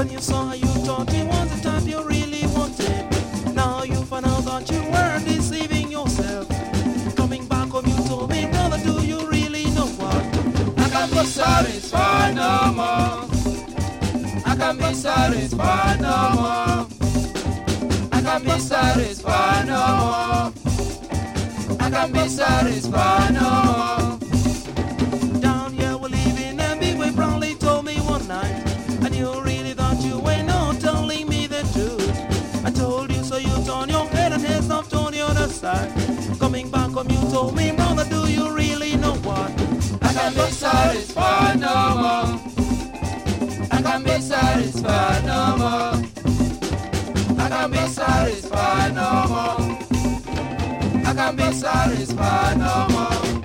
When you saw how you thought me was the type you really wanted. Now you find out that you were deceiving yourself. Coming back home you told me, brother, do you really know what? I can't be satisfied no more. I can't be satisfied no more. I can't be satisfied no more. I can't be satisfied no more. Down here we're living and Big Way proudly told me one night, and you really thought you were not telling me the truth. I told you so you turned your head and heads off to the other side. Coming back home you told me, brother, do you really know what? I can't be satisfied no more. I can't be satisfied no more. I can't be satisfied no more. I can't be satisfied no more.